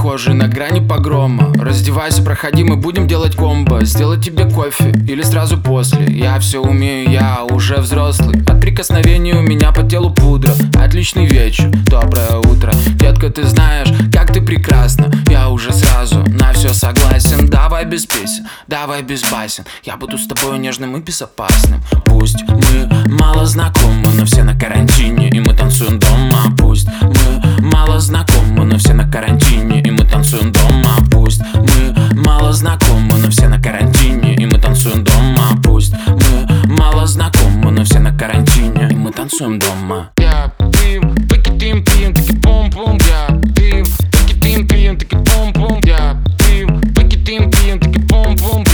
прихожей на грани погрома. Раздевайся, проходи, мы будем делать комбо. Сделать тебе кофе или сразу после. Я все умею, я уже взрослый. От прикосновений у меня по телу пудра. Отличный вечер, доброе утро. Детка, ты знаешь, как ты прекрасна. Я уже сразу на все согласен. Давай без песен, давай без басен. Я буду с тобой нежным и безопасным. Пусть мы мало знакомы, но все на карантине, и мы танцуем дома. Пусть мы мало знакомы, но все на карантине, и мы танцуем дома. Пусть мы мало знакомы, но все на карантине, и мы танцуем дома. Пусть мы мало знакомы, но все на карантине, и мы танцуем дома. Я пью, пикетим, пьем, таки пум-пум. Я пью, пикетим, пьем, таки пум-пум. Я пью, пикетим, пьем, таки пум-пум.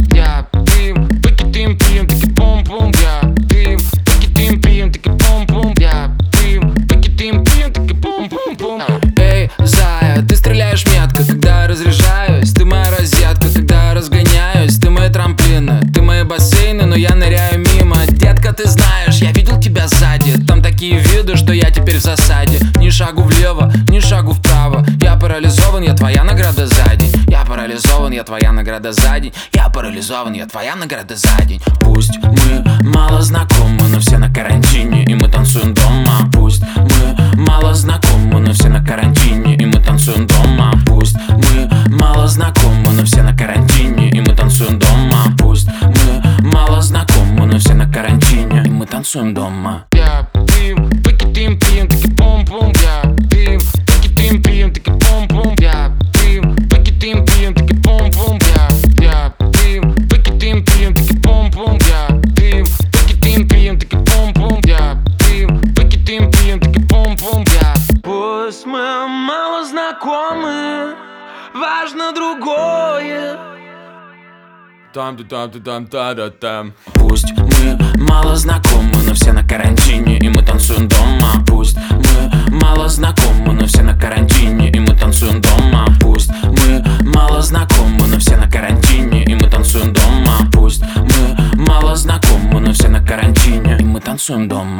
Я пью, пикетим, пьем, таки пум-пум. Я пью, пикетим, пьем, таки пум-пум. Я пью, пикетим, пьем, таки пум-пум-пум. Эй, зая, ты стреляешь метко, когда я разряжаюсь. Ты моя розетка, когда я разгоняюсь. Ты мои трамплины, ты мои бассейны, но я ныряю мимо. Детка, ты знаешь, я видел тебя сзади. Там такие виды, что я теперь в засаде. Ни шагу влево, ни шагу вправо. Я парализован, я твоя награда за день. Я парализован, я твоя награда за день. Я парализован, я твоя награда за день. Пусть мы мало знакомы, но все на карантине, и мы танцуем дома. Пусть мы мало знакомы, но все на карантине, и мы танцуем дома. Пусть мы мало знакомы, но все на карантине, и мы танцуем дома. Пусть мы мало знакомы, но все на карантине, и мы танцуем дома. Я пью, пикетим, пьем, таки пум-пум. Я пью, пикетим, пьем, таки пум-пум. Я пью, пикетим, пьем, таки пум-пум. Я пью, пикетим, пьем, таки пум-пум. Я пью, пикетим, пьем, таки пум-пум. Я пью, пикетим, пьем, таки пум-пум. Пусть мы мало знакомы, важно другое. Там. Пусть мы мало знакомы, но все на карантине, и мы танцуем дома. Пусть мы мало знакомы, но все на карантине, и мы танцуем дома. Пусть мы мало знакомы, но все на карантине, и мы танцуем дома. Пусть мы мало знакомы, но все на карантине, и мы танцуем дома.